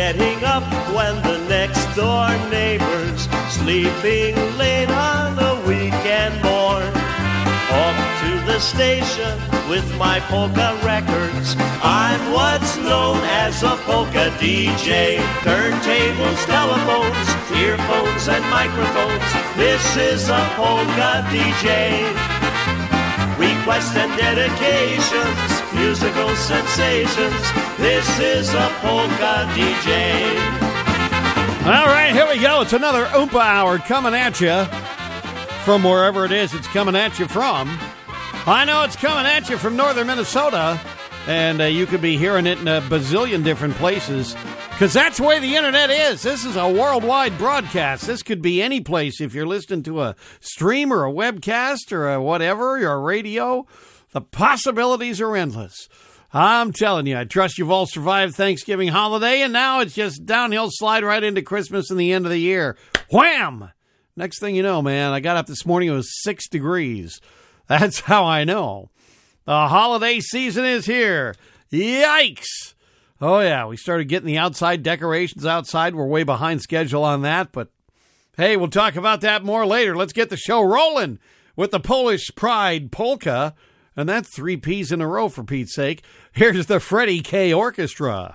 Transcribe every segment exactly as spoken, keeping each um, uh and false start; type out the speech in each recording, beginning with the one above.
getting up when the next door neighbor's sleeping late on a weekend morn. Off to the station with my polka records. I'm what's known as a polka D J. Turntables, telephones, earphones, and microphones. This is a polka D J. Requests and dedications, musical sensations. This is a polka D J. All right, here we go. It's another Oompa Hour coming at you from wherever it is it's coming at you from. I know it's coming at you from northern Minnesota, and uh, you could be hearing it in a bazillion different places, because that's the way the internet is. This is a worldwide broadcast. This could be any place. If you're listening to a stream or a webcast or a whatever, or a radio, the possibilities are endless. I'm telling you, I trust you've all survived Thanksgiving holiday, and now it's just downhill slide right into Christmas and the end of the year. Wham! Next thing you know, man, I got up this morning, it was six degrees. That's how I know. The holiday season is here. Yikes! Oh, yeah, we started getting the outside decorations outside. We're way behind schedule on that, but hey, we'll talk about that more later. Let's get the show rolling with the Polish Pride Polka, and that's three P's in a row, for Pete's sake. Here's the Freddie K. Orchestra.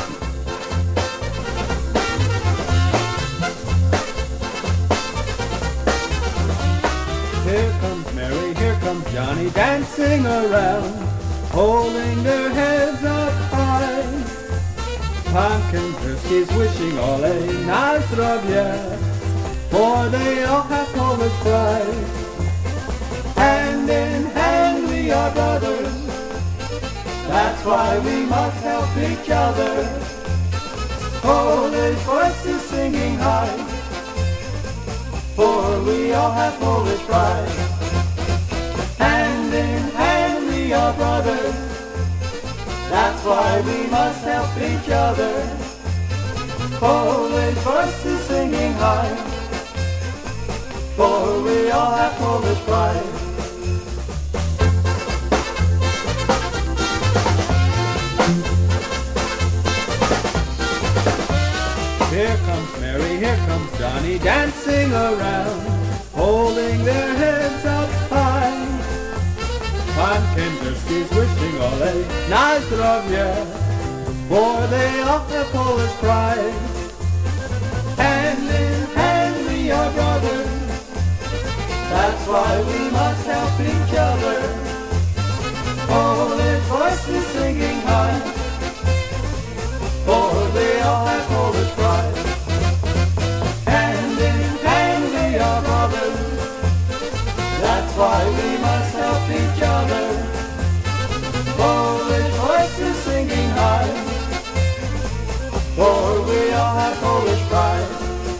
Here comes Mary, here comes Johnny, dancing around, holding their heads up high. Pumpkin turkeys wishing all a na zdrowie, for they all have Polish pride. Hand in hand we are brothers, that's why we must help each other. Polish voices singing high, for we all have Polish pride. Hand in hand we are brothers, that's why we must help each other. Polish voices singing high, for we all have Polish pride. Here comes Mary, here comes Johnny, dancing around, holding their heads up high. Pumpkin turkeys wishing all a na zdrowie, for they all have Polish pride. Hand in hand we are brothers, that's why we must help each other. Polish voices singing high, for they all have Polish pride. Hand in hand we are brothers, that's why we must help each other. Polish voices singing high, for we all have Polish pride.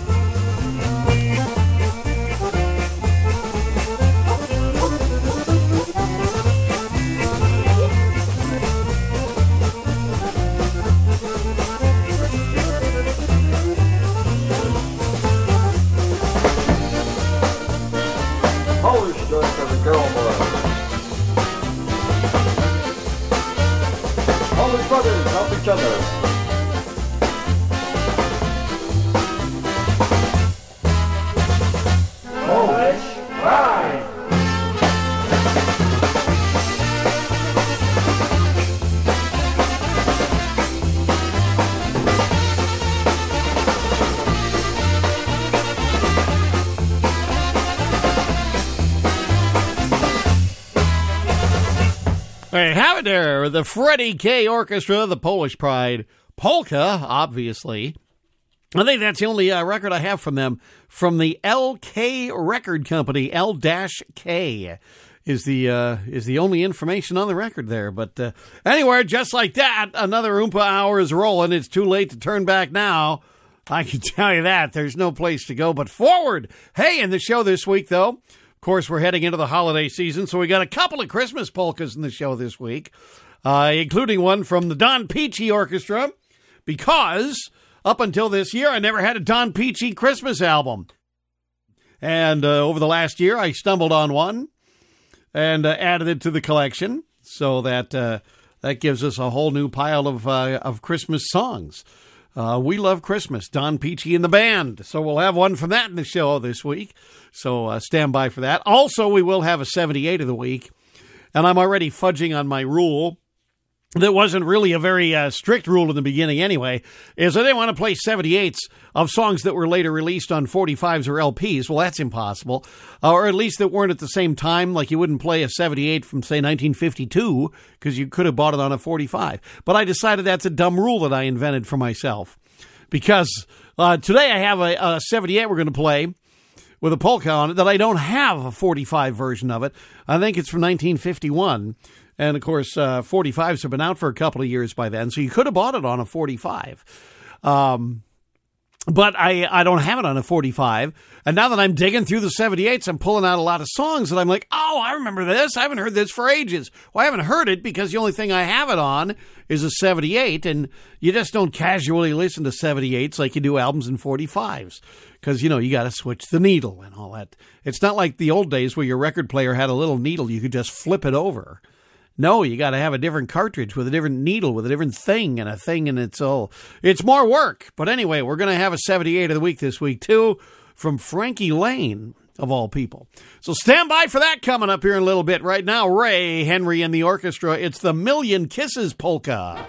Polish joint for the girl boys. Polish brothers help each other. Polish pride. Hey, have it there, the Freddie K. Orchestra, the Polish Pride Polka, obviously. I think that's the only uh, record I have from them, from the L K Record Company. L K is the uh, is the only information on the record there. But uh, anyway, just like that, another Oompa Hour is rolling. It's too late to turn back now. I can tell you that. There's no place to go but forward. Hey, in the show this week, though, of course, we're heading into the holiday season, so we got a couple of Christmas polkas in the show this week, uh, including one from the Don Peachy Orchestra, because up until this year, I never had a Don Peachy Christmas album. And uh, over the last year, I stumbled on one and uh, added it to the collection, so that uh, that gives us a whole new pile of uh, of Christmas songs. Uh, We Love Christmas, Don Peachy and the band. So we'll have one from that in the show this week. So uh, stand by for that. Also, we will have a seventy-eight of the week. And I'm already fudging on my rule. That wasn't really a very uh, strict rule in the beginning anyway, is I didn't want to play seventy-eights of songs that were later released on forty-fives or L Ps. Well, that's impossible. Uh, or at least that weren't at the same time, like you wouldn't play a seventy-eight from, say, nineteen fifty-two, because you could have bought it on a forty-five. But I decided that's a dumb rule that I invented for myself. Because uh, today I have a, a seventy-eight we're going to play with a polka on it that I don't have a forty-five version of it. I think it's from nineteen fifty-one. And, of course, uh, forty-fives have been out for a couple of years by then, so you could have bought it on a forty-five. Um, but I, I don't have it on a forty-five. And now that I'm digging through the seventy-eights, I'm pulling out a lot of songs that I'm like, oh, I remember this. I haven't heard this for ages. Well, I haven't heard it because the only thing I have it on is a seventy-eight, and you just don't casually listen to seventy-eights like you do albums in forty-fives. Because, you know, you got to switch the needle and all that. It's not like the old days where your record player had a little needle. You could just flip it over. No, you got to have a different cartridge with a different needle, with a different thing and a thing, and it's all, it's more work. But anyway, we're going to have a seventy-eight of the week this week, too, from Frankie Lane, of all people. So stand by for that coming up here in a little bit. Right now, Ray Henry and the orchestra. It's the Million Kisses Polka.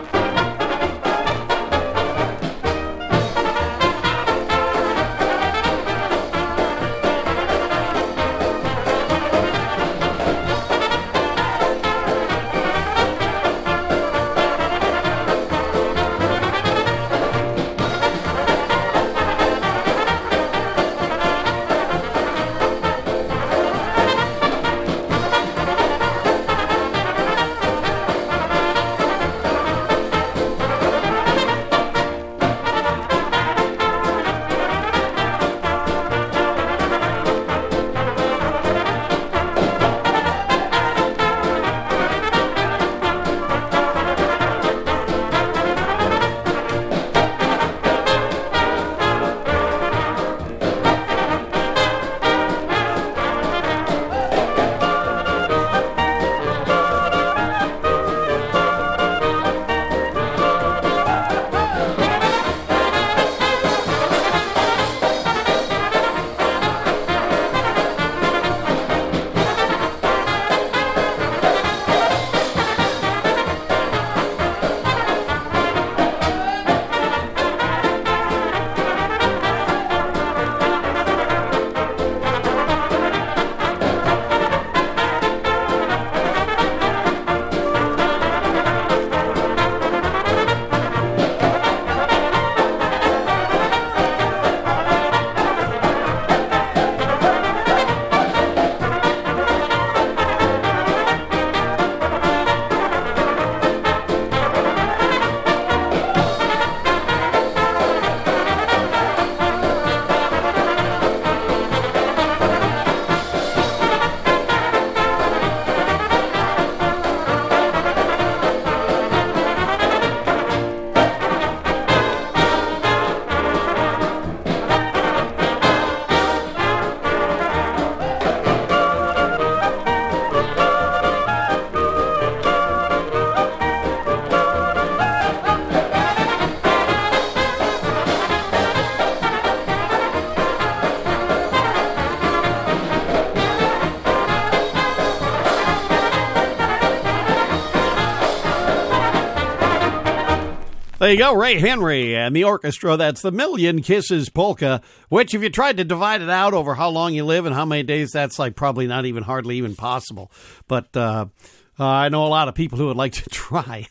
There you go, Ray Henry and the orchestra. That's the Million Kisses Polka, which if you tried to divide it out over how long you live and how many days, that's like probably not even hardly even possible. But uh, uh, I know a lot of people who would like to try.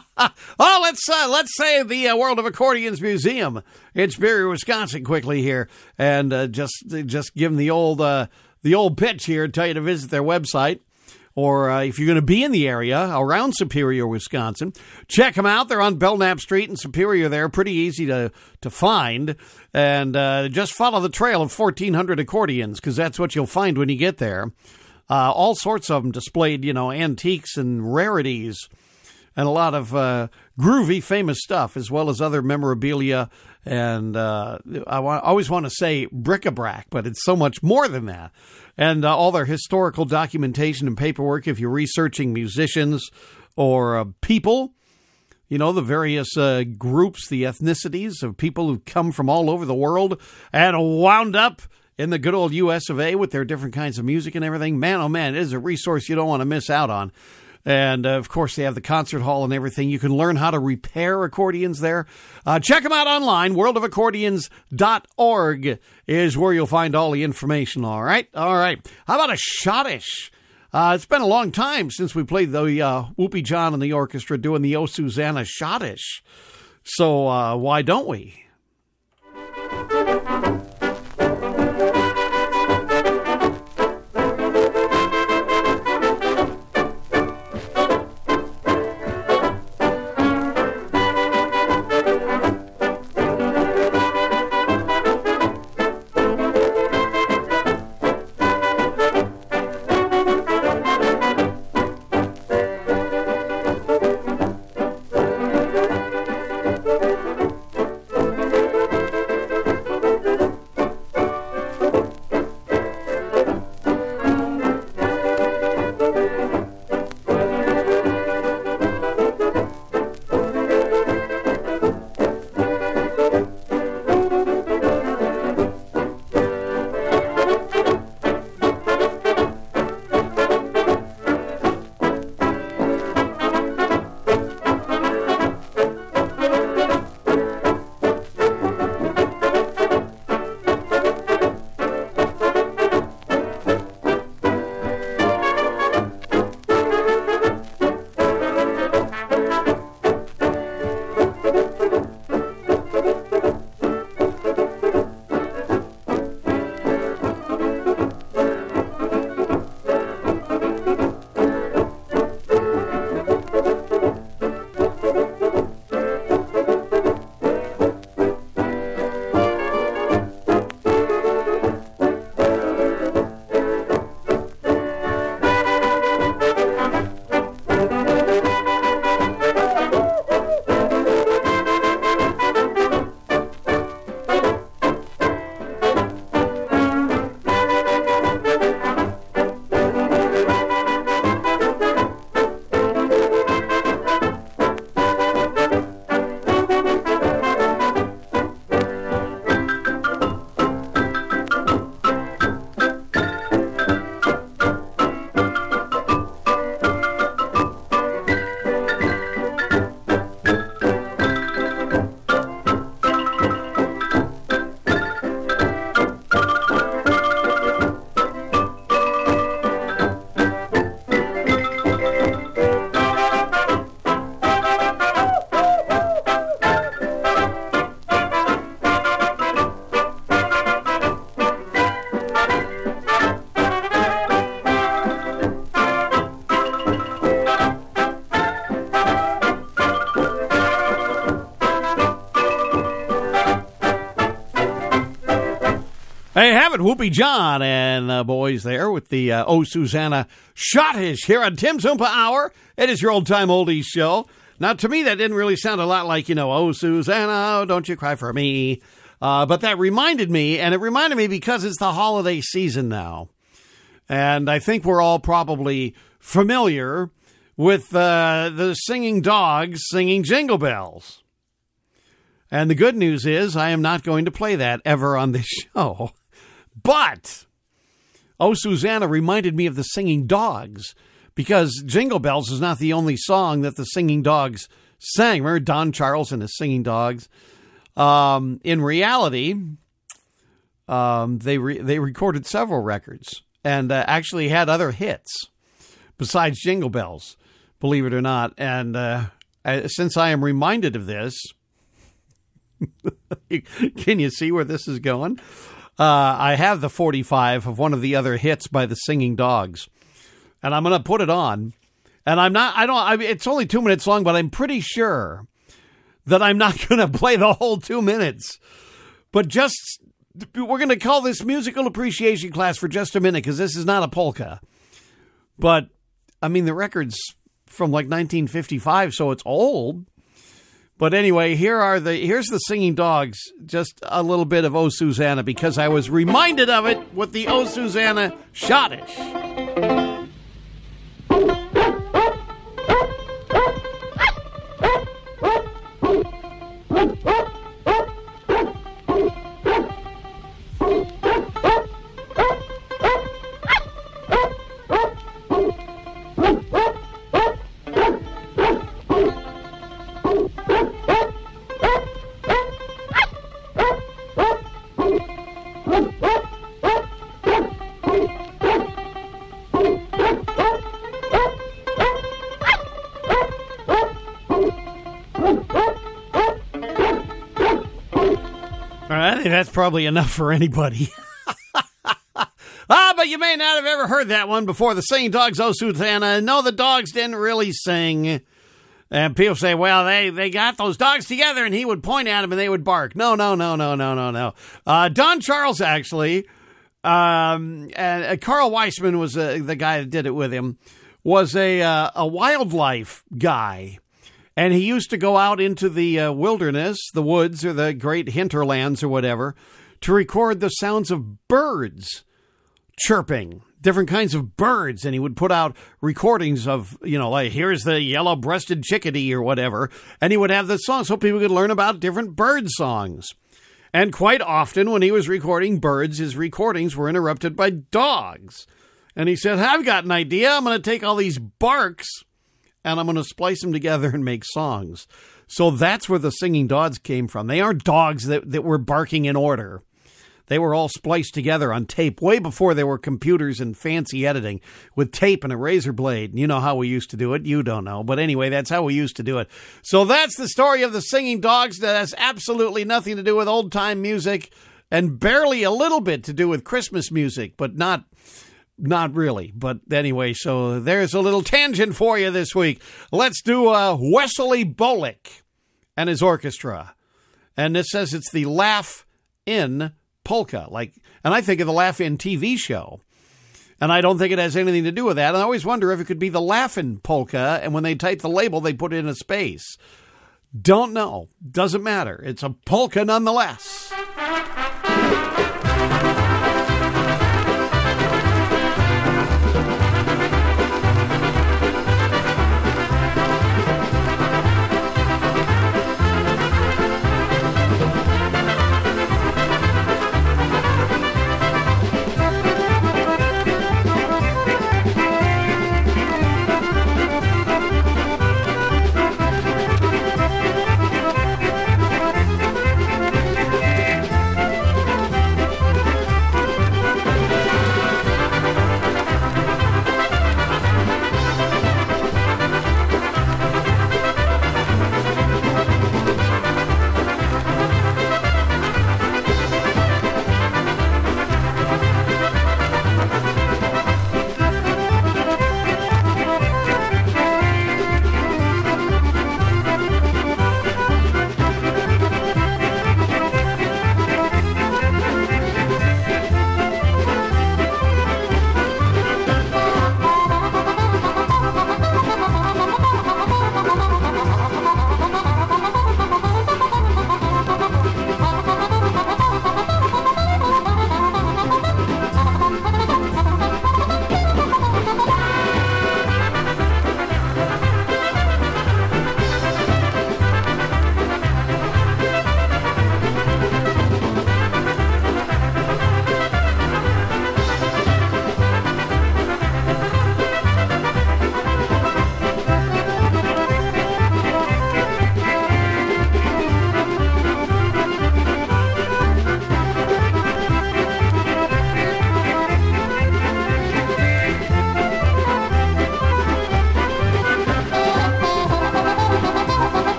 Oh, let's uh, let's say the uh, World of Accordions Museum in Superior, Wisconsin, quickly here, and uh, just just give them the old uh, the old pitch here and tell you to visit their website. Or uh, if you're going to be in the area around Superior, Wisconsin, check them out. They're on Belknap Street in Superior there. Pretty easy to, to find. And uh, just follow the trail of fourteen hundred accordions, because that's what you'll find when you get there. Uh, all sorts of them displayed, you know, antiques and rarities and a lot of uh, groovy, famous stuff, as well as other memorabilia. And uh, I wa- always want to say bric-a-brac, but it's so much more than that. And uh, all their historical documentation and paperwork, if you're researching musicians or uh, people you know, the various uh, groups, the ethnicities of people who've come from all over the world and wound up in the good old U S of A with their different kinds of music and everything. Man, oh man, it is a resource you don't want to miss out on. And, uh, of course, they have the concert hall and everything. You can learn how to repair accordions there. Uh, check them out online. world of accordions dot org is where you'll find all the information, all right? All right. How about a Schottish? Uh, it's been a long time since we played the uh, Whoopie John and the orchestra doing the O Susanna Schottish. So uh, why don't we? Hey, have it, Whoopie John and the boys there with the uh, Oh Susanna Schottish here on Tim's Oompa Hour. It is your old-time oldies show. Now, to me, that didn't really sound a lot like, you know, Oh Susanna, don't you cry for me. Uh, but that reminded me, and it reminded me because it's the holiday season now. And I think we're all probably familiar with uh, the singing dogs singing Jingle Bells. And the good news is I am not going to play that ever on this show. But Oh Susanna reminded me of the Singing Dogs, because Jingle Bells is not the only song that the Singing Dogs sang. Remember Don Charles and the Singing Dogs? Um, in reality, um, they re- they recorded several records and uh, actually had other hits besides Jingle Bells, believe it or not. And uh, I, since I am reminded of this, can you see where this is going? Uh, I have the forty-five of one of the other hits by the Singing Dogs, and I'm going to put it on. And I'm not, I don't, I mean, it's only two minutes long, but I'm pretty sure that I'm not going to play the whole two minutes. But just, we're going to call this musical appreciation class for just a minute, because this is not a polka. But, I mean, the record's from like nineteen fifty-five, so it's old. But anyway, here are the here's the Singing Dogs, just a little bit of Oh Susanna, because I was reminded of it with the Oh Susanna Schottish. That's probably enough for anybody. Ah, but you may not have ever heard that one before. The Singing Dogs, O Sultana. No, the dogs didn't really sing. And people say, well, they, they got those dogs together and he would point at them and they would bark. No, no, no, no, no, no, no. Uh, Don Charles, actually, um, and uh, Carl Weissman was uh, the guy that did it with him, was a, uh, a wildlife guy. And he used to go out into the uh, wilderness, the woods, or the great hinterlands or whatever, to record the sounds of birds chirping, different kinds of birds. And he would put out recordings of, you know, like, here's the yellow-breasted chickadee or whatever. And he would have the song so people could learn about different bird songs. And quite often when he was recording birds, his recordings were interrupted by dogs. And he said, I've got an idea. I'm going to take all these barks and I'm going to splice them together and make songs. So that's where the Singing Dogs came from. They aren't dogs that, that were barking in order. They were all spliced together on tape way before there were computers and fancy editing with tape and a razor blade. You know how we used to do it. You don't know. But anyway, that's how we used to do it. So that's the story of the Singing Dogs. That has absolutely nothing to do with old-time music and barely a little bit to do with Christmas music, but not... Not really, but anyway, so there's a little tangent for you this week. Let's do uh, Wesley Bolick and his orchestra. And this says it's the Laugh-In polka. Like, and I think of the Laugh-In T V show. And I don't think it has anything to do with that. And I always wonder if it could be the Laugh-In polka, and when they type the label, they put it in a space. Don't know. Doesn't matter. It's a polka nonetheless.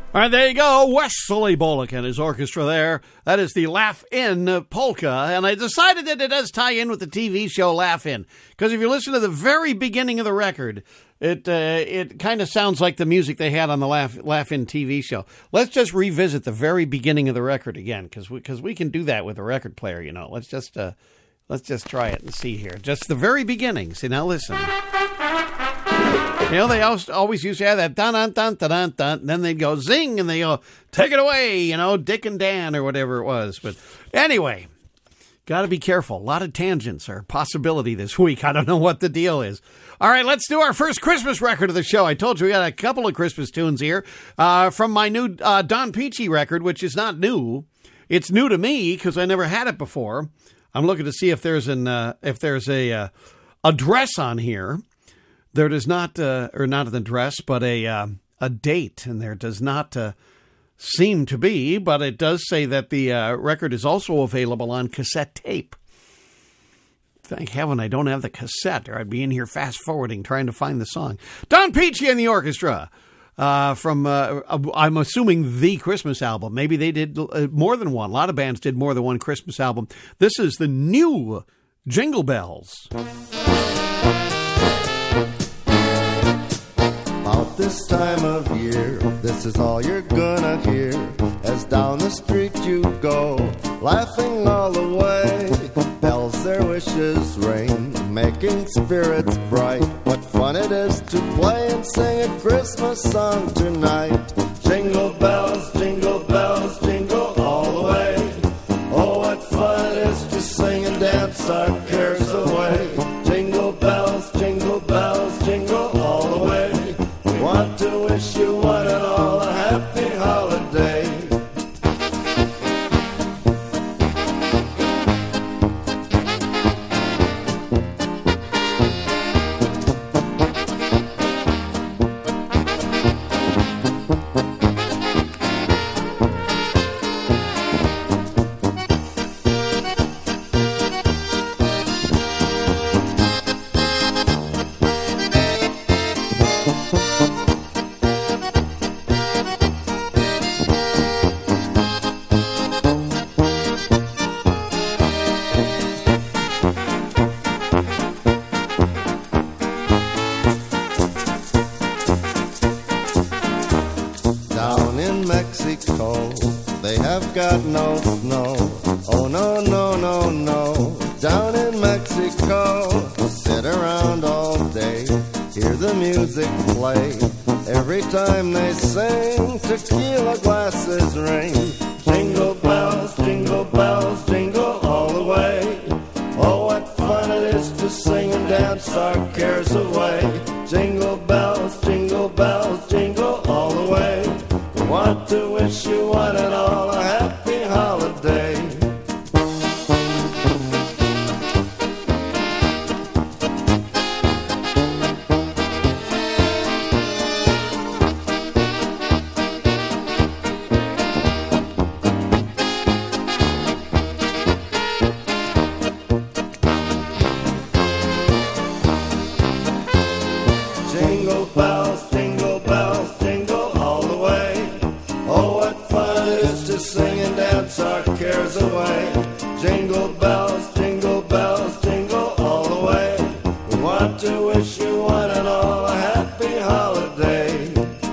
All right, there you go. Wesley Bullock and his orchestra there. That is the Laugh-In polka. And I decided that it does tie in with the T V show Laugh-In. Because if you listen to the very beginning of the record, it uh, it kind of sounds like the music they had on the Laugh, Laugh-In T V show. Let's just revisit the very beginning of the record again, because we, cause we can do that with a record player, you know. Let's just, uh, let's just try it and see here. Just the very beginning. See, now listen. You know, they always used to have that dun dun dun dun dun, and then they'd go zing, and they go, take it away, you know, Dick and Dan or whatever it was. But anyway, got to be careful. A lot of tangents are a possibility this week. I don't know what the deal is. All right, let's do our first Christmas record of the show. I told you we got a couple of Christmas tunes here uh, from my new uh, Don Peachy record, which is not new. It's new to me because I never had it before. I'm looking to see if there's an uh, if there's a uh, address on here. There does not, uh, or not an address, but a uh, a date, and there does not uh, seem to be, but it does say that the uh, record is also available on cassette tape. Thank heaven I don't have the cassette, or I'd be in here fast-forwarding trying to find the song. Don Peachy and the Orchestra, uh, from, uh, I'm assuming, the Christmas album. Maybe they did uh, more than one. A lot of bands did more than one Christmas album. This is the new Jingle Bells. About this time of year, this is all you're gonna hear, as down the street you go, laughing all the way. Bells their wishes ring, making spirits bright. What fun it is to play and sing a Christmas song tonight. Jingle bells, jingle bells, jingle all the way. Oh, what fun it is to sing and dance our cares away. Jingle bells, jingle bells, jingle all the way. Want to wish you one and all a happy holiday. Got no snow, oh no, no, no, no. Down in Mexico, sit around all day, hear the music play. Every time they sing, tequila glasses ring. Jingle bells, jingle bells, jingle all the way. Oh, what fun it is to sing and dance our cares away. Jingle bells, jingle bells, jingle all the way. We want to wish you one and all a happy holiday. Jingle bells, jingle bells, jingle all the way. Oh, what fun it is to sing and dance our cares away. Jingle bells, jingle bells, jingle all the way. We want to wish you one and all a happy holiday.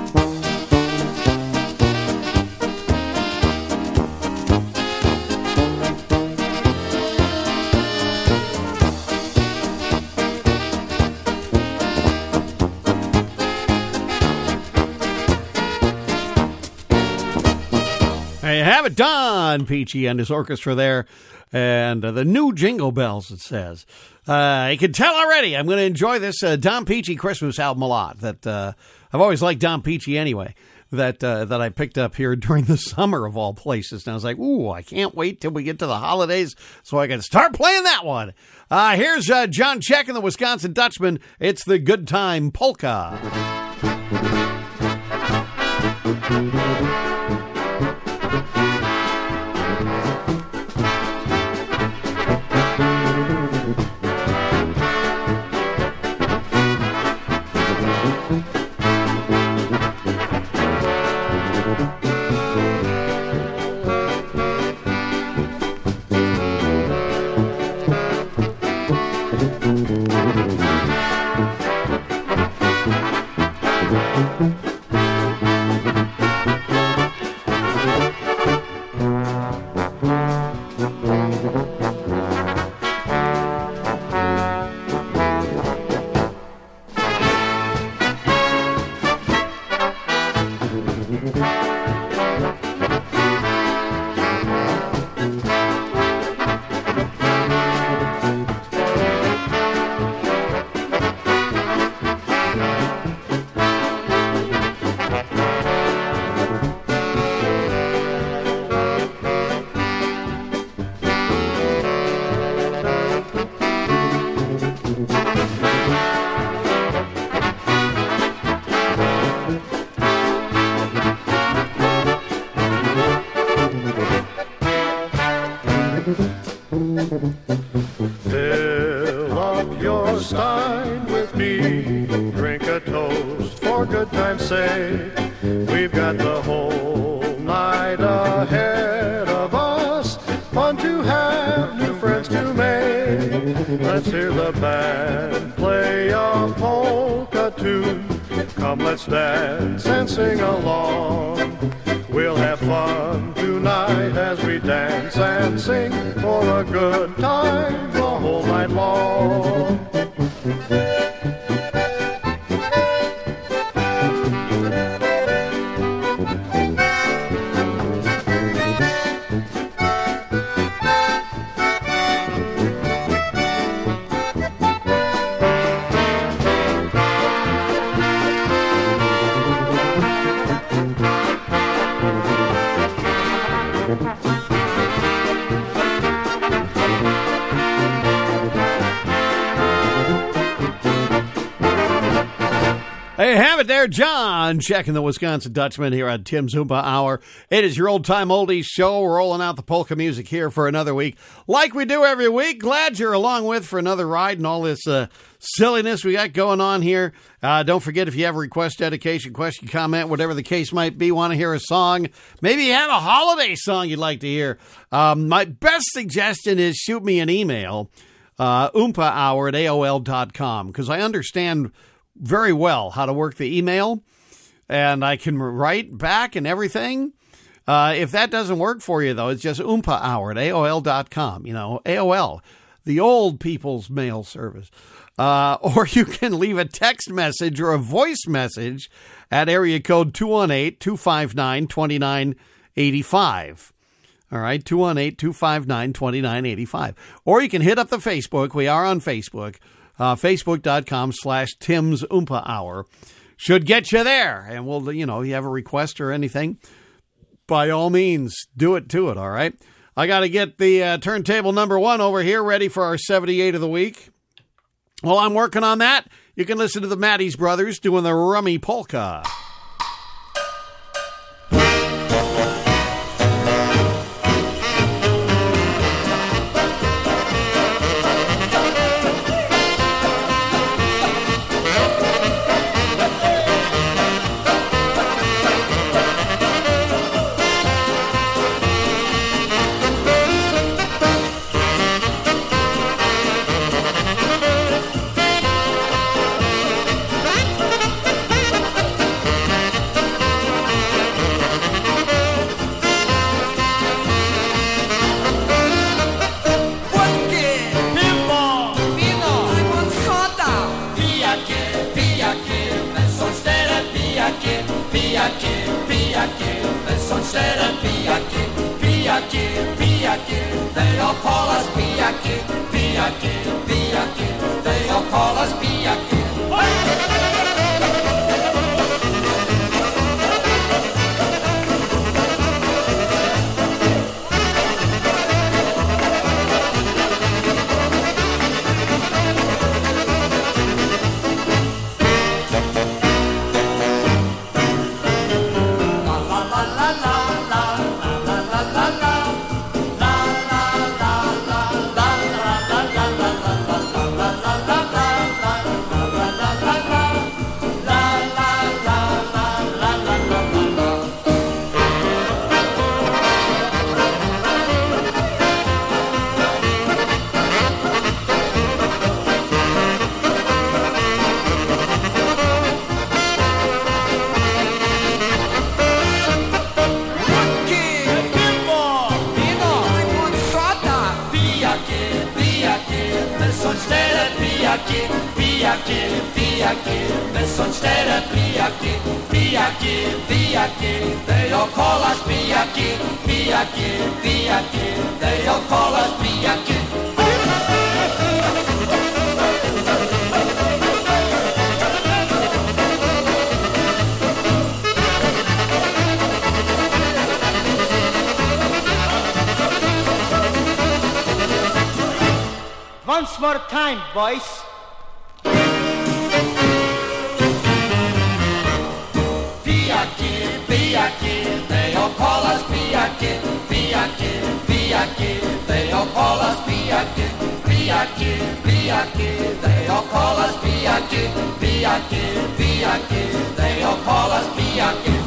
There you have it, Don Peachy and his orchestra there, and uh, the new Jingle Bells, it says. Uh, you can tell already I'm going to enjoy this uh, Don Peachy Christmas album a lot. That uh, I've always liked Don Peachy anyway, that uh, that I picked up here during the summer of all places. And I was like, ooh, I can't wait till we get to the holidays so I can start playing that one. Uh, here's uh, John Check and the Wisconsin Dutchman. It's the Good Time Polka. Fill up your stein with me, drink a toast for good time's sake. We've got the whole night ahead of us, fun to have, new friends to make. Let's hear the band play a polka tune. Come, let's dance and sing along. We'll have fun tonight as we dance and sing for a good time the whole night long. There you have it there, John, checking the Wisconsin Dutchman here on Tim's Oompa Hour. It is your old-time oldies show. We're rolling out the polka music here for another week, like we do every week. Glad you're along with for another ride and all this uh, silliness we got going on here. Uh, don't forget, if you have a request, dedication, question, comment, whatever the case might be, want to hear a song, maybe you have a holiday song you'd like to hear. Um, my best suggestion is shoot me an email, uh, oompa hour at A O L dot com, because I understand very well how to work the email, and I can write back and everything. Uh, if that doesn't work for you, though, it's just oompa hour at A O L dot com. You know, A O L, the old people's mail service. Uh, or you can leave a text message or a voice message at area code two one eight, two five nine, two nine eight five. All right, two one eight, two five nine, two nine eight five. Or you can hit up the Facebook. We are on Facebook. Uh, Facebook.com slash Tim's Oompa Hour should get you there. And we'll, you know, you have a request or anything, by all means, do it to it, all right? I got to get the uh, turntable number one over here ready for our seventy-eight of the week. While I'm working on that, you can listen to the Matties Brothers doing the Rummy Polka. They all call us Piaki, Piaki, Piaki. They all call us Piaki. aqui, be aqui, missunstede be aqui, be aqui, be aqui, they all call us be aqui, be aqui, be aqui, they all call us be aqui. Once more time, boys. Be aqui, be aqui, they all call us be aqui, be aqui, be aqui, they all call us be aqui, be aqui, be aqui, they all call us be aqui, be aqui, be aqui, they all call us be aqui.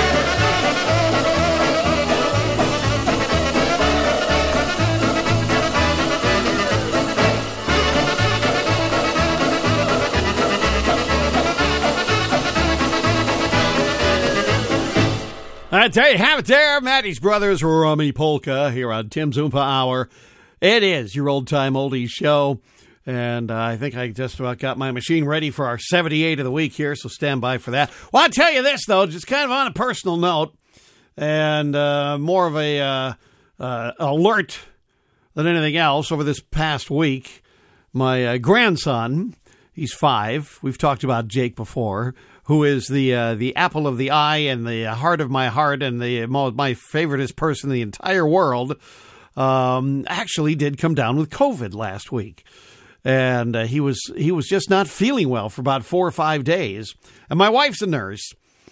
I tell you, have it there, Maddie's Brothers Rummy Polka here on Tim's Oompa Hour. It is your old-time oldies show, and uh, I think I just about got my machine ready for our seventy-eight of the week here, so stand by for that. Well, I'll tell you this, though, just kind of on a personal note, and uh, more of a uh, uh, alert than anything else. Over this past week, my uh, grandson, he's five, we've talked about Jake before, who is the uh, the apple of the eye and the heart of my heart and the my favoriteest person in the entire world, um, actually did come down with COVID last week, and uh, he was he was just not feeling well for about four or five days. And my wife's a nurse,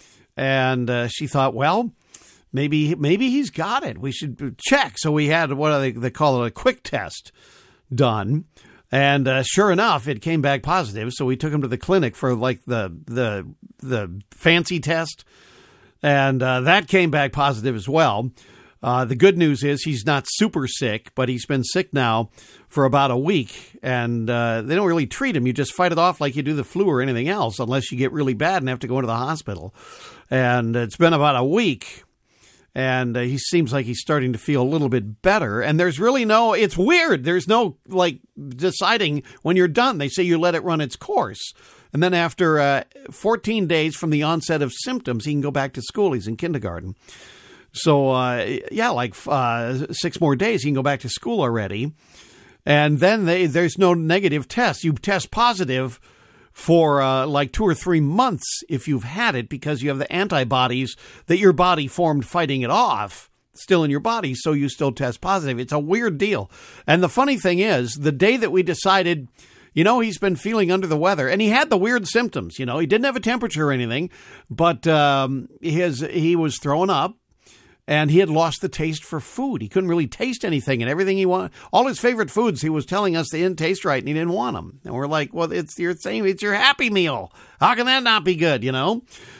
and uh, she thought, well, maybe maybe he's got it. We should check. So we had what they, they call it a quick test done. And uh, sure enough, it came back positive. So we took him to the clinic for like the the the fancy test, and uh, that came back positive as well. Uh, the good news is he's not super sick, but he's been sick now for about a week, and uh, they don't really treat him. You just fight it off like you do the flu or anything else, unless you get really bad and have to go into the hospital. And it's been about a week. And uh, he seems like he's starting to feel a little bit better. And there's really no, it's weird. There's no, like, deciding when you're done. They say you let it run its course. And then after uh, fourteen days from the onset of symptoms, he can go back to school. He's in kindergarten. So, uh, yeah, like uh, six more days, he can go back to school already. And then they, there's no negative test. You test positive for uh, like two or three months if you've had it, because you have the antibodies that your body formed fighting it off still in your body, so you still test positive. It's a weird deal. And the funny thing is, the day that we decided, you know, he's been feeling under the weather, and he had the weird symptoms, you know, he didn't have a temperature or anything, but um, his he was throwing up. And he had lost the taste for food. He couldn't really taste anything, and everything he wanted. All his favorite foods, he was telling us they didn't taste right, and he didn't want them. And we're like, well, it's your same, it's your Happy Meal. How can that not be good, you know?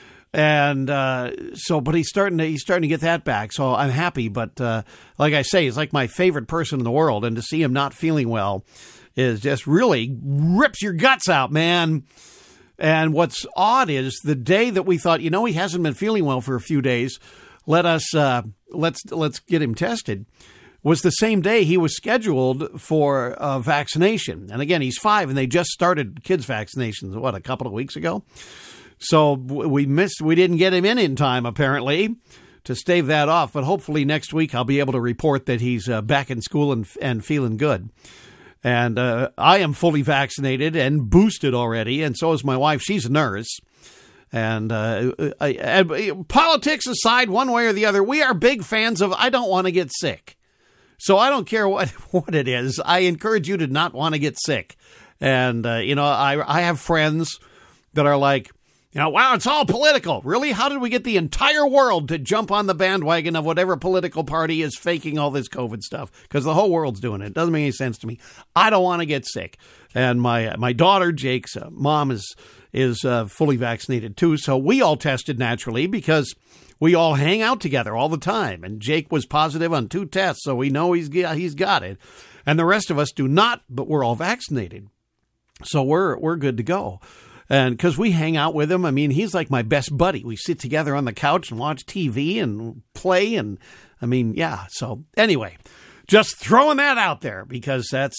And uh, so, but he's starting to he's starting to get that back. So I'm happy. But uh, like I say, he's like my favorite person in the world, and to see him not feeling well is just really rips your guts out, man. And what's odd is the day that we thought, you know, he hasn't been feeling well for a few days. Let us uh, let's let's get him tested, was the same day he was scheduled for a vaccination. And again, he's five, and they just started kids' vaccinations, what, a couple of weeks ago? So we missed, we didn't get him in in time, apparently, to stave that off. But hopefully next week I'll be able to report that he's uh, back in school and and feeling good. And uh, I am fully vaccinated and boosted already, and so is my wife. She's a nurse. And uh, I, I, politics aside, one way or the other, we are big fans of I don't want to get sick. So I don't care what, what it is. I encourage you to not want to get sick. And, uh, you know, I, I have friends that are like, you know, wow, it's all political. Really? How did we get the entire world to jump on the bandwagon of whatever political party is faking all this COVID stuff? Because the whole world's doing it. It doesn't make any sense to me. I don't want to get sick. And my my daughter, Jake's uh, mom, is is uh, fully vaccinated too. So we all tested naturally because we all hang out together all the time. And Jake was positive on two tests, so we know he's he's got it. And the rest of us do not, but we're all vaccinated. So we're we're good to go. And because we hang out with him, I mean, he's like my best buddy. We sit together on the couch and watch T V and play. And I mean, yeah. So anyway, just throwing that out there because that's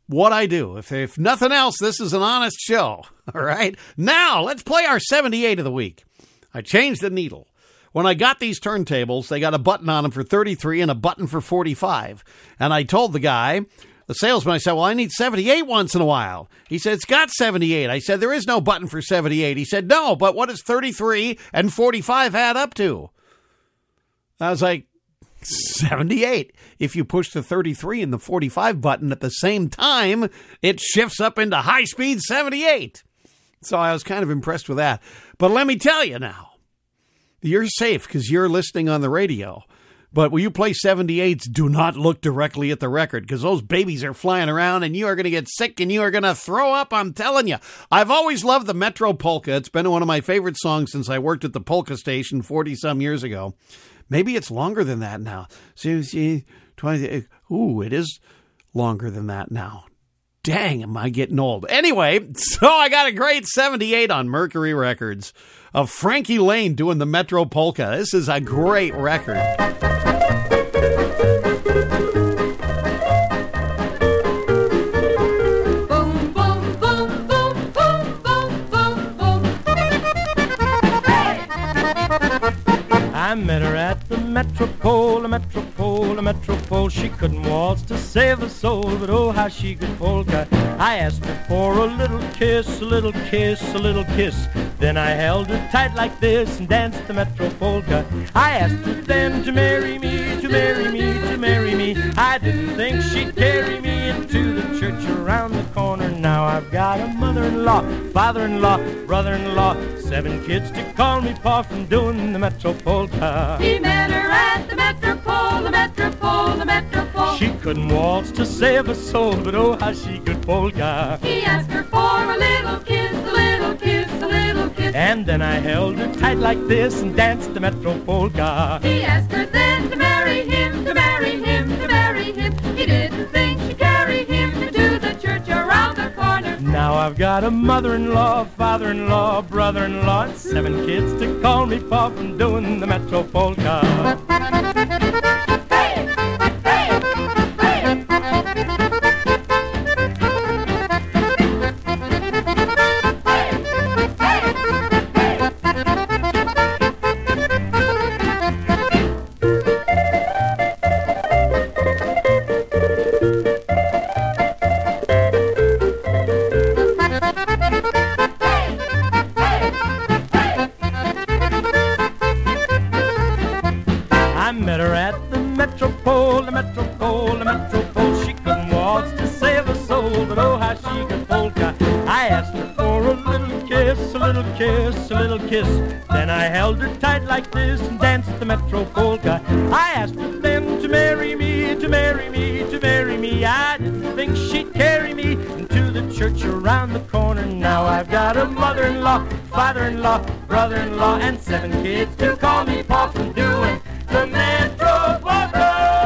what I do. If, if nothing else, this is an honest show. All right. Now, let's play our seventy-eight of the week. I changed the needle. When I got these turntables, they got a button on them for thirty-three and a button for forty-five. And I told the guy, the salesman, I said, well, I need seventy-eight once in a while. He said, it's got seventy-eight. I said, there is no button for seventy-eight. He said, no, but what does thirty-three and forty-five add up to? I was like, seventy-eight. If you push the thirty-three and the forty-five button at the same time, it shifts up into high-speed seventy-eight. So I was kind of impressed with that. But let me tell you now, you're safe because you're listening on the radio. But when you play seventy-eights, do not look directly at the record because those babies are flying around and you are going to get sick and you are going to throw up, I'm telling you. I've always loved the Metro Polka. It's been one of my favorite songs since I worked at the polka station forty-some years ago. Maybe it's longer than that now. See, see, twenty. Ooh, it is longer than that now. Dang, am I getting old? Anyway, so I got a great seventy-eight on Mercury Records of Frankie Laine doing the Metro Polka. This is a great record. Boom, boom, boom, boom, boom, boom, boom, boom. Hey! I met her at the Metropole, a Metropole, a Metropole. She couldn't waltz to save her soul, but oh, how she could polka. I asked her for a little kiss, a little kiss, a little kiss. Then I held her tight like this and danced the Metro Polka. I asked her then to marry me, to marry me, to marry me. I didn't think she'd carry me into the church around the corner. Now I've got a mother-in-law, father-in-law, brother-in-law, seven kids to call me pa from doing the Metro Polka. He met her at the Metropole, the Metropole, the Metropole. She couldn't waltz to save her soul, but oh, how she could polka. He asked her for a little kiss, a little kiss, a little kiss. And then I held her tight like this and danced the Metro Polka. He asked her then to marry him, to marry him, to marry him. He didn't think she'd carry him to the church around the corner. Now I've got a mother-in-law, father-in-law, brother-in-law, and seven kids to call me pa from doing the Metro Polka. Hey! Hey! Hey! I met her at the Metropole, the Metropole, the Metropole. She couldn't waltz to save her soul, but oh, how she could polka. I asked her for a little kiss, a little kiss, a little kiss. Then I held her tight like this and danced the Metro Polka. I asked her then to marry me, to marry me, to marry me. I didn't think she'd carry me into the church around the corner. Now I've got a mother-in-law, father-in-law, brother-in-law, and seven kids to call me pa from doing the Metro Polka.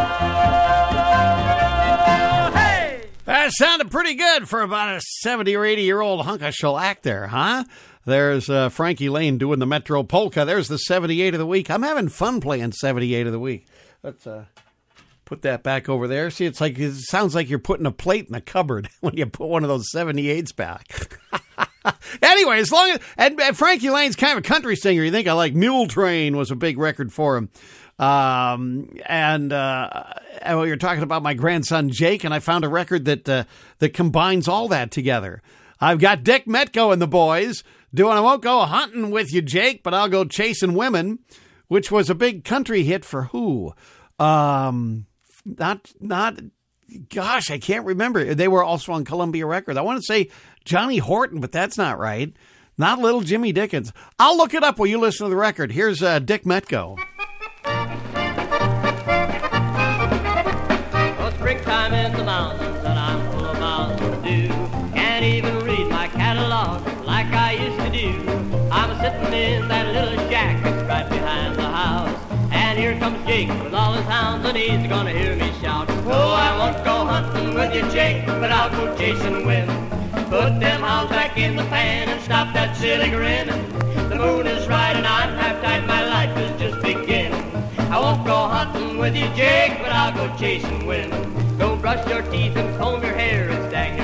Hey! That sounded pretty good for about a seventy or eighty year old hunk of shellac there, huh? There's uh, Frankie Laine doing the Metro Polka. There's the seventy-eight of the week. I'm having fun playing seventy-eight of the week. Let's uh, put that back over there. See, it's like it sounds like you're putting a plate in the cupboard when you put one of those seventy-eights back. Anyway, as long as and, and Frankie Laine's kind of a country singer. You think I like Mule Train was a big record for him. Um, and, uh, and well, you're talking about my grandson, Jake, and I found a record that, uh, that combines all that together. I've got Dick Metco and the boys doing I Won't Go Hunting With You, Jake, but I'll Go Chasing Women, which was a big country hit for who? Um, not, not, gosh, I can't remember. They were also on Columbia Records. I want to say Johnny Horton, but that's not right. Not Little Jimmy Dickens. I'll look it up while you listen to the record. Here's, uh, Dick Metco. Oh, springtime in the mountains and I'm full of miles to do. Can't even read my catalog like I used to do. I'm sitting in that little shack right behind the house, and here comes Jake with all his hounds, and he's gonna hear me shout, oh, I won't go hunting with you, Jake, but I'll go chasing women. Put them hounds back in the pan and stop that silly grinning. The moon is right and I'm half tight, my life is just beginning. I won't go hunting with you, Jake, but I'll go chasing women. Go brush your teeth and comb your hair, it's dang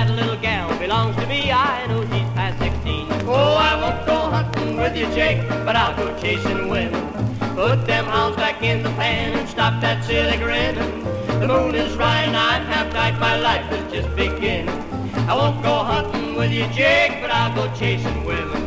that little gal belongs to me. I know she's past sixteen. Oh, I won't go hunting with you, Jake, but I'll go chasing women. Put them hounds back in the pan and stop that silly grinning. The moon is riding, I'm half tight, my life is just beginning. I won't go hunting with you, Jake, but I'll go chasing women.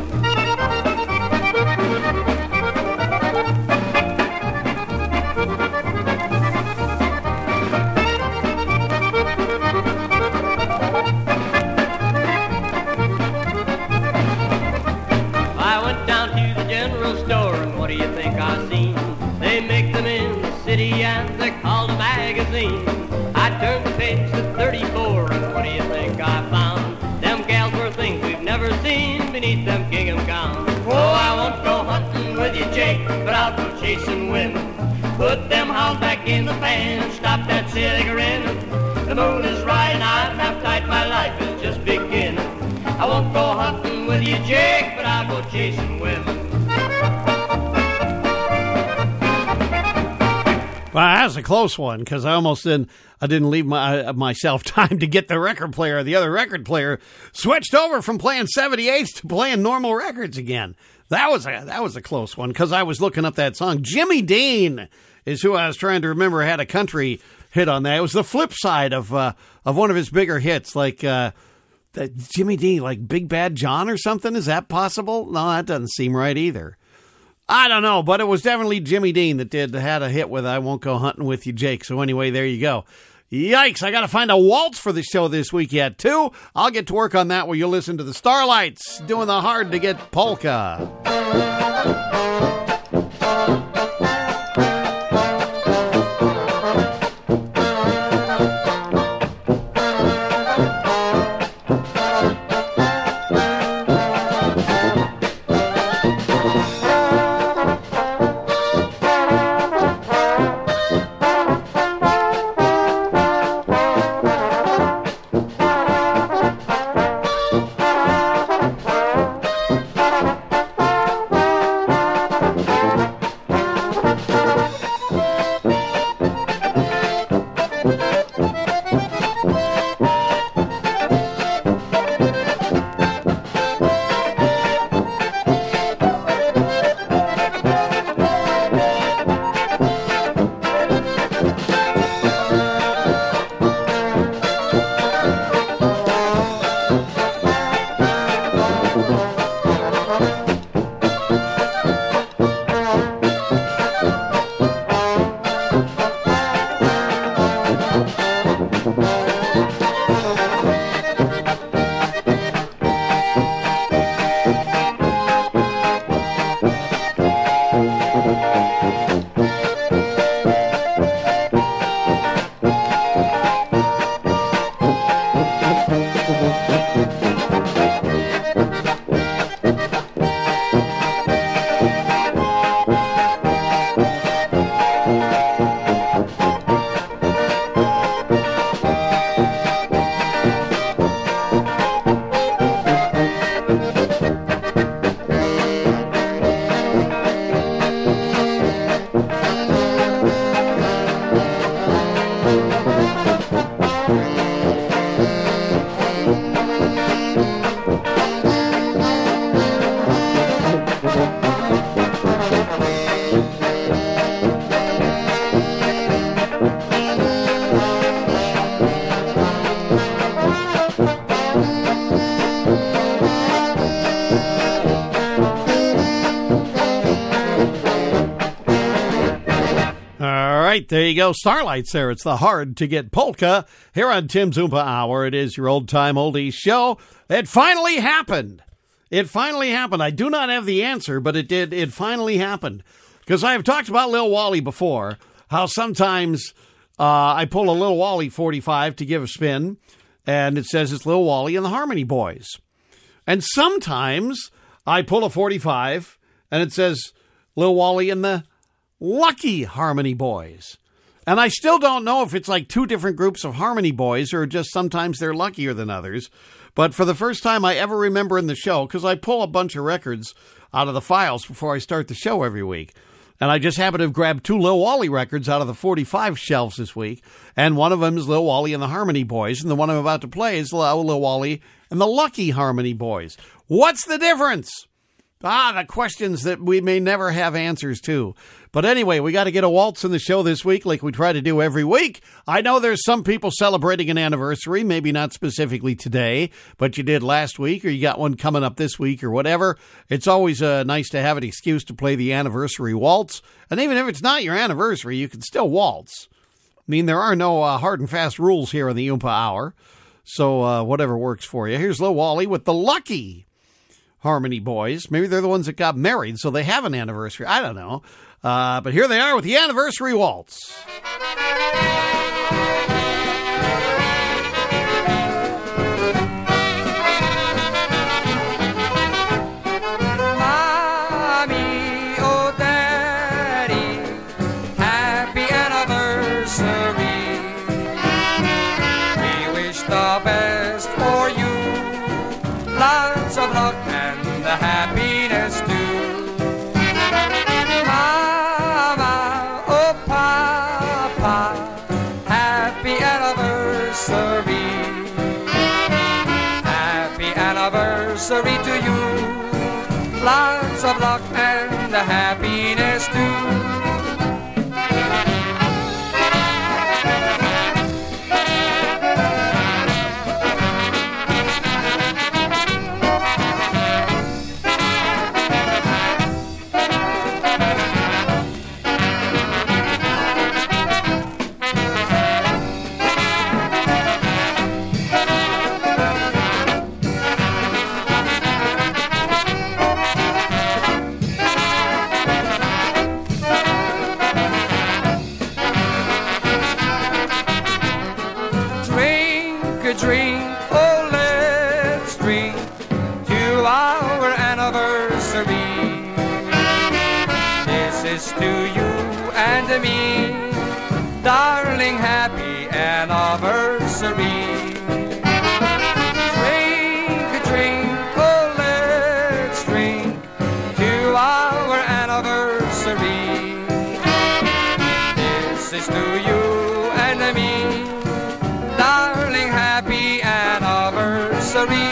I went down to the general store, and what do you think I seen? They make them in the city and they're called a magazine. I turned the page to thirty-four, and what do you think I found? Them gals were things we've never seen beneath them gingham gowns. Oh, I won't go hunting with you, Jake, but I'll go chasing women. Put them hounds back in the pan and stop that silly grinning. The moon is riding, I'm half tight, my life is just beginning. I won't go hunting with you, Jake, but I'll go chasing women. Well, that was a close one because I almost didn't. I didn't leave my uh, myself time to get the record player. The other record player switched over from playing seventy-eights to playing normal records again. That was a that was a close one because I was looking up that song. Jimmy Dean is who I was trying to remember had a country hit on that. It was the flip side of uh, of one of his bigger hits, like uh, the Jimmy Dean, like Big Bad John or something. Is that possible? No, that doesn't seem right either. I don't know, but it was definitely Jimmy Dean that did had a hit with I Won't Go Hunting With You, Jake. So anyway, there you go. Yikes, I got to find a waltz for the show this week yet, too. I'll get to work on that while you listen to the Starlights doing the hard-to-get polka. There you go. Starlights there. It's the hard-to-get polka here on Tim's Oompa Hour. It is your old-time oldies show. It finally happened. It finally happened. I do not have the answer, but it did. It finally happened. Because I have talked about Lil Wally before, how sometimes uh, I pull a Lil Wally forty-five to give a spin, and it says it's Lil Wally and the Harmony Boys. And sometimes I pull a forty-five, and it says Lil Wally and the Lucky Harmony Boys. And I still don't know if it's like two different groups of Harmony Boys or just sometimes they're luckier than others. But for the first time I ever remember in the show, because I pull a bunch of records out of the files before I start the show every week, And I just happened to have grabbed two Lil Wally records out of the forty-five shelves this week. And one of them is Lil Wally and the Harmony Boys. And the one I'm about to play is Lil Wally and the Lucky Harmony Boys. What's the difference? Ah, the questions that we may never have answers to. But anyway, we got to get a waltz in the show this week like we try to do every week. I know there's some people celebrating an anniversary, maybe not specifically today, but you did last week or you got one coming up this week or whatever. It's always uh, nice to have an excuse to play the anniversary waltz. And even if it's not your anniversary, you can still waltz. I mean, there are no uh, hard and fast rules here in the Oompa Hour. So uh, whatever works for you. Here's Lil Wally with the Lucky Harmony Boys. Maybe they're the ones that got married, so they have an anniversary. I don't know. Uh, but here they are with the anniversary waltz. Mommy, oh Daddy, happy anniversary. We wish the best for you. Lots of luck and the happiness too. Mama, oh Papa, happy anniversary. Happy anniversary to you. Lots of luck and the happiness too. Drink, oh let's drink to our anniversary. This is to you and me, darling, happy anniversary. Drink, drink, oh let's drink to our anniversary. This is to you and me, darling, happy anniversary.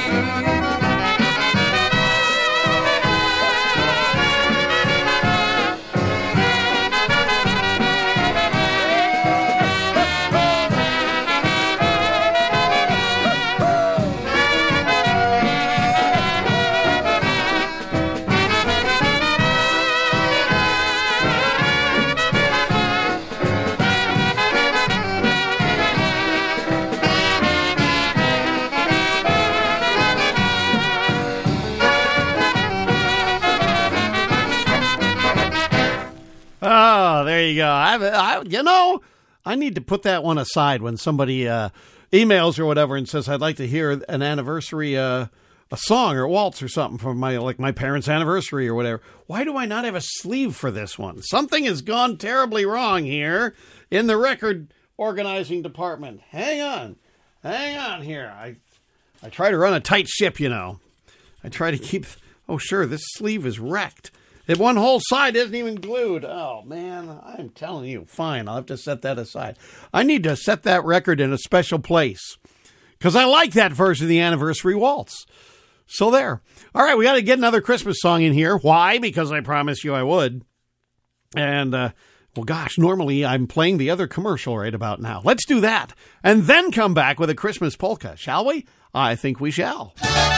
Oh, there you go. I, I, you know, I need to put that one aside when somebody uh, emails or whatever and says, I'd like to hear an anniversary, uh, a song or waltz or something from my, like my parents' anniversary or whatever. Why do I not have a sleeve for this one? Something has gone terribly wrong here in the record organizing department. Hang on. Hang on here. I, I try to run a tight ship, you know. I try to keep, oh, sure, this sleeve is wrecked. If one whole side isn't even glued. Oh, man, I'm telling you. Fine, I'll have to set that aside. I need to set that record in a special place because I like that version of the anniversary waltz. So there. All right, we got to get another Christmas song in here. Why? Because I promised you I would. And, uh, well, gosh, normally I'm playing the other commercial right about now. Let's do that and then come back with a Christmas polka, shall we? I think we shall.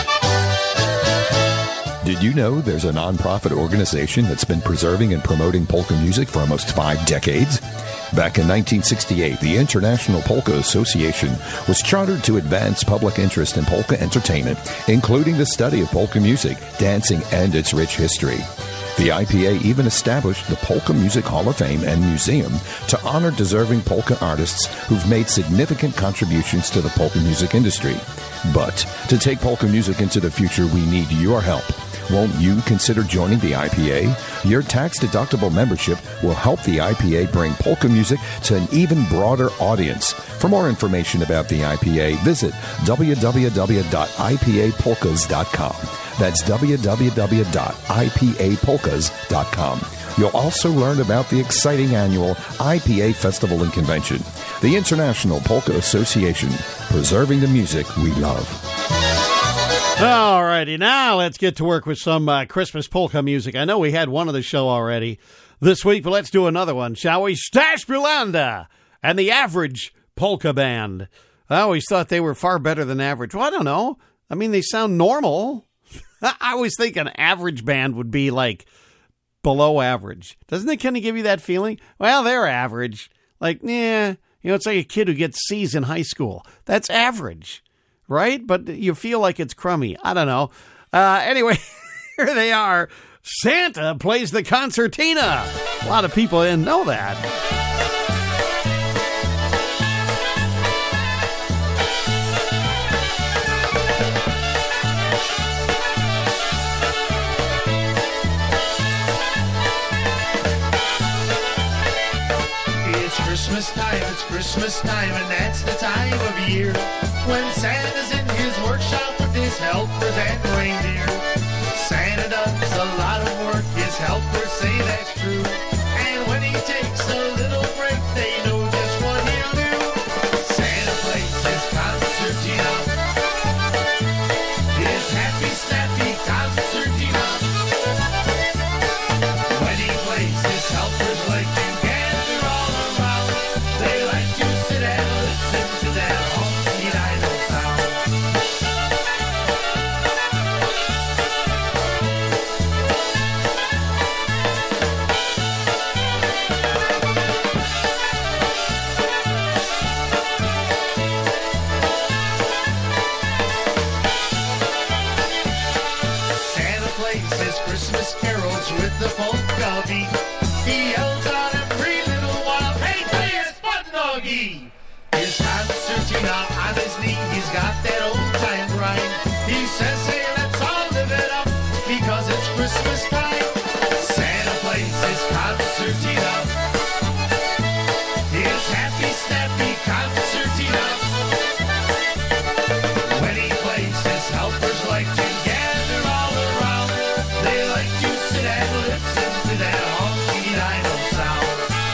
Did you know there's a nonprofit organization that's been preserving and promoting polka music for almost five decades? Back in nineteen sixty-eight, the International Polka Association was chartered to advance public interest in polka entertainment, including the study of polka music, dancing, and its rich history. The I P A even established the Polka Music Hall of Fame and Museum to honor deserving polka artists who've made significant contributions to the polka music industry. But to take polka music into the future, we need your help. Won't you consider joining the I P A? Your tax-deductible membership will help the I P A bring polka music to an even broader audience. For more information about the I P A, visit w w w dot i p a polkas dot com. That's w w w dot i p a polkas dot com. You'll also learn about the exciting annual I P A Festival and Convention, the International Polka Association, preserving the music we love. All righty, now let's get to work with some uh, Christmas polka music. I know we had one of the show already this week, but let's do another one, shall we? Stash Bulanda and the Average Polka Band. I always thought they were far better than average. Well, I don't know. I mean, they sound normal. I always think an average band would be like below average. Doesn't it kind of give you that feeling? Well, they're average. Like, yeah, you know, it's like a kid who gets C's in high school. That's average, right? But you feel like it's crummy. I don't know. Uh, anyway, here they are. Santa plays the concertina. A lot of people didn't know that. Christmas time, it's Christmas time, and that's the time of year when Santa's in his workshop with his helpers and reindeer. Santa does a lot of work, his helpers say that's true, and when he takes a little break, they know just what he'll do. Santa plays his concertina, his happy, snappy concertina. When he plays, his helpers like to gather all around. They like to sit and listen to that honky dino sound. Santa plays his Christmas carols with the polka beat. He yells out every little while, "Hey, play a spud doggy!" His concertina on his knee, he's got that old time grind. He says, "Hey, let's all live it up, because it's Christmas time." Santa plays his concertina, his happy, snappy concertina. When he plays, his helpers like to gather all around. They like to sit and listen to that honky dino sound.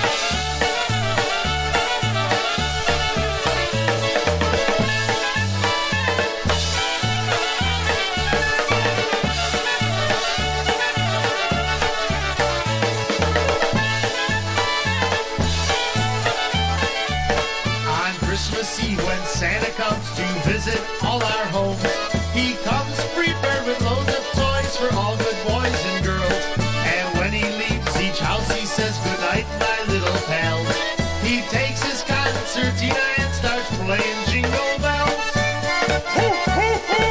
On Christmas Eve, when Santa comes to visit all our homes, he comes prepared with loads of toys for all good boys and girls. And when he leaves each house, he says, "Good night, my little pals." He takes his concertina and starts playing jingle bells. Ho, ho, ho!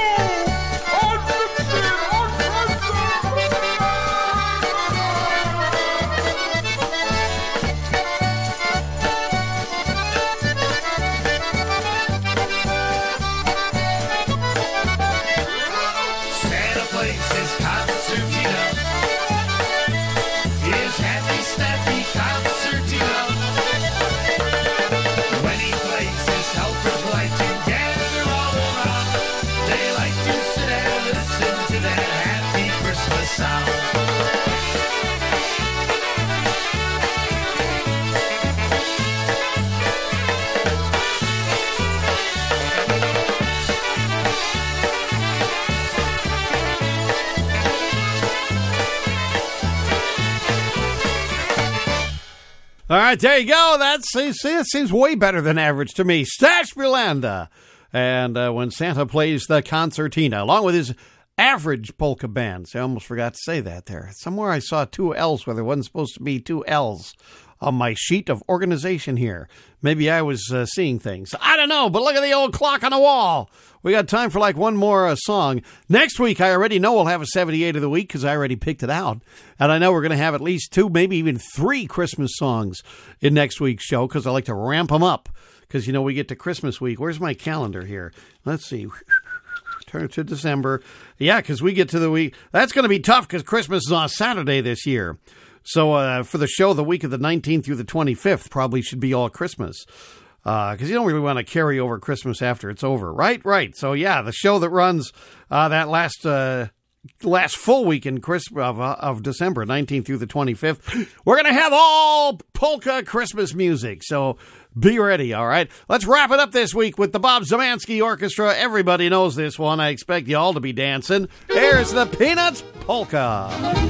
Santa plays his concertina, his happy, snappy concertina. When he plays, his helpers like to gather all around. They like to sit and listen to that happy Christmas sound. All right, there you go. That's see, see, it seems way better than average to me. Stash Bulanda. And uh, when Santa plays the concertina, along with his average polka bands. I almost forgot to say that there. Somewhere I saw two L's where there wasn't supposed to be two L's on my sheet of organization here. Maybe I was uh, seeing things. I don't know, but look at the old clock on the wall. We got time for like one more uh, song. Next week, I already know we'll have a seventy-eight of the week because I already picked it out. And I know we're going to have at least two, maybe even three Christmas songs in next week's show because I like to ramp them up. Because, you know, we get to Christmas week. Where's my calendar here? Let's see. Turn to December. Yeah, because we get to the week. That's going to be tough because Christmas is on Saturday this year. So uh, for the show, the week of the nineteenth through the twenty-fifth probably should be all Christmas. Because uh, you don't really want to carry over Christmas after it's over. Right, right. So, yeah, the show that runs uh, that last uh, last full week in Christ- of, uh, of December, nineteenth through the twenty-fifth. We're going to have all polka Christmas music, so be ready, all right? Let's wrap it up this week with the Bob Zemansky Orchestra. Everybody knows this one. I expect you all to be dancing. Here's the Peanuts Polka.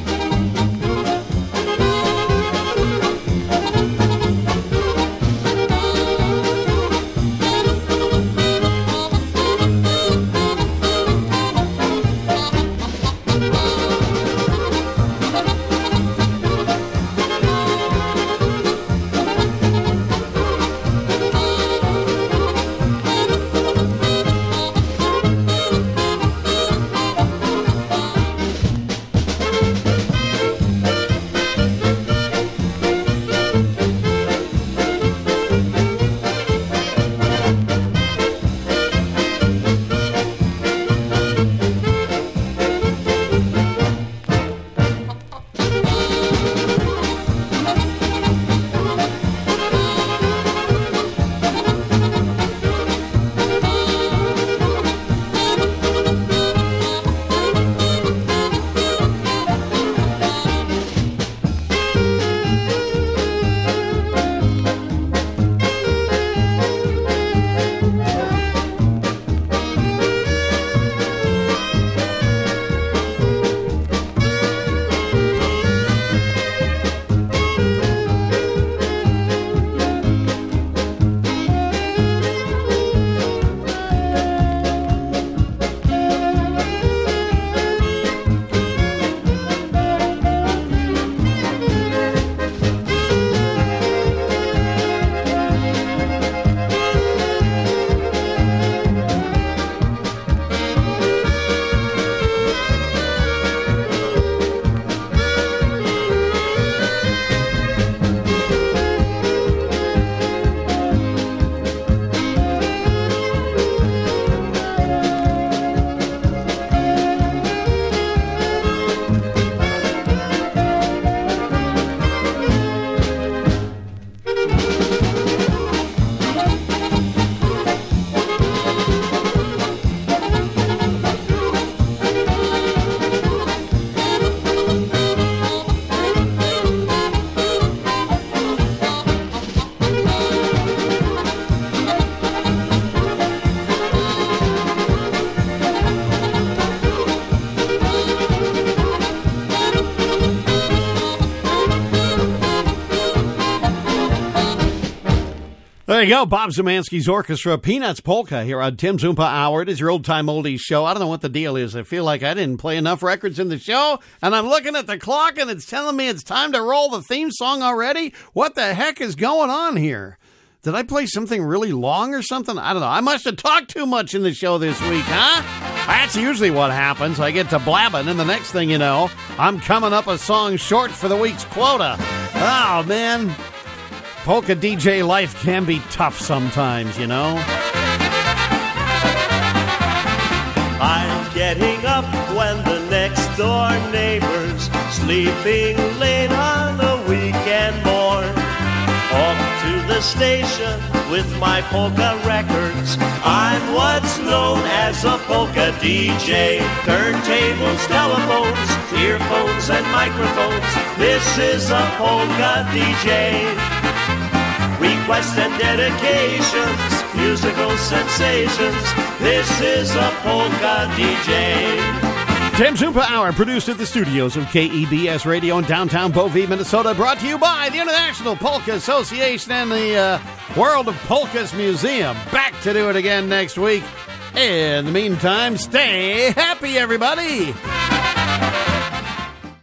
There you go, Bob Zemansky's Orchestra, Peanuts Polka here on Tim's Oompa Hour. It is your old-time oldies show. I don't know what the deal is. I feel like I didn't play enough records in the show, and I'm looking at the clock, and it's telling me it's time to roll the theme song already. What the heck is going on here? Did I play something really long or something? I don't know. I must have talked too much in the show this week, huh? That's usually what happens. I get to blabbing, and the next thing you know, I'm coming up a song short for the week's quota. Oh, man. Polka D J life can be tough sometimes, you know. I'm getting up when the next door neighbor's sleeping late on a weekend morn. Off to the station with my polka records. I'm what's known as a polka D J. Turntables, telephones, earphones, and microphones. This is a polka D J. Requests and dedications, musical sensations. This is a polka D J. Tim's Oompa Hour, produced at the studios of K E B S Radio in downtown Bovey, Minnesota. Brought to you by the International Polka Association and the uh, World of Polkas Museum. Back to do it again next week. In the meantime, stay happy, everybody.